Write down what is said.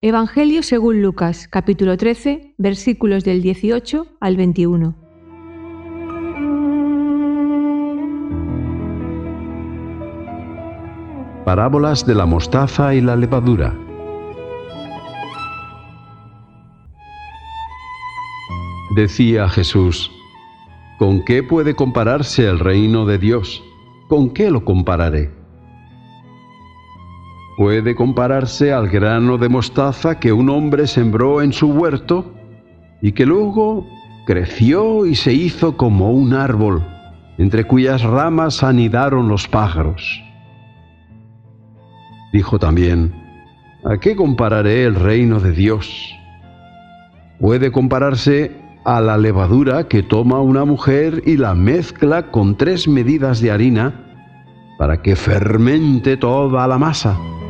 Evangelio según Lucas, capítulo 13, versículos del 18 al 21. Parábolas de la mostaza y la levadura. Decía Jesús: ¿con qué puede compararse el reino de Dios? ¿Con qué lo compararé? ¿Puede compararse al grano de mostaza que un hombre sembró en su huerto y que luego creció y se hizo como un árbol, entre cuyas ramas anidaron los pájaros? Dijo también: ¿a qué compararé el reino de Dios? Puede compararse a la levadura que toma una mujer y la mezcla con 3 medidas de harina para que fermente toda la masa.